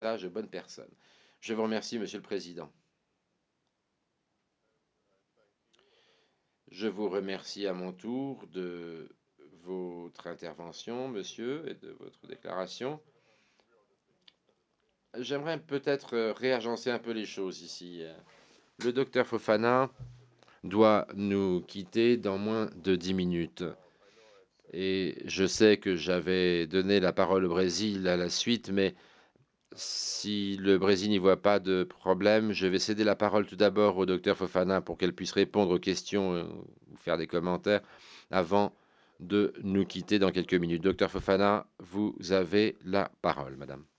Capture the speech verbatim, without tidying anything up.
de bonnes personnes. Je vous remercie, Monsieur le Président. Je vous remercie à mon tour de votre intervention, monsieur, et de votre déclaration. J'aimerais peut-être euh, réagencer un peu les choses ici. Le docteur Fofana doit nous quitter dans moins de dix minutes. Et je sais que j'avais donné la parole au Brésil à la suite, mais si le Brésil n'y voit pas de problème, je vais céder la parole tout d'abord au docteur Fofana pour qu'elle puisse répondre aux questions euh, ou faire des commentaires avant de nous quitter dans quelques minutes. Docteur Fofana, vous avez la parole, madame.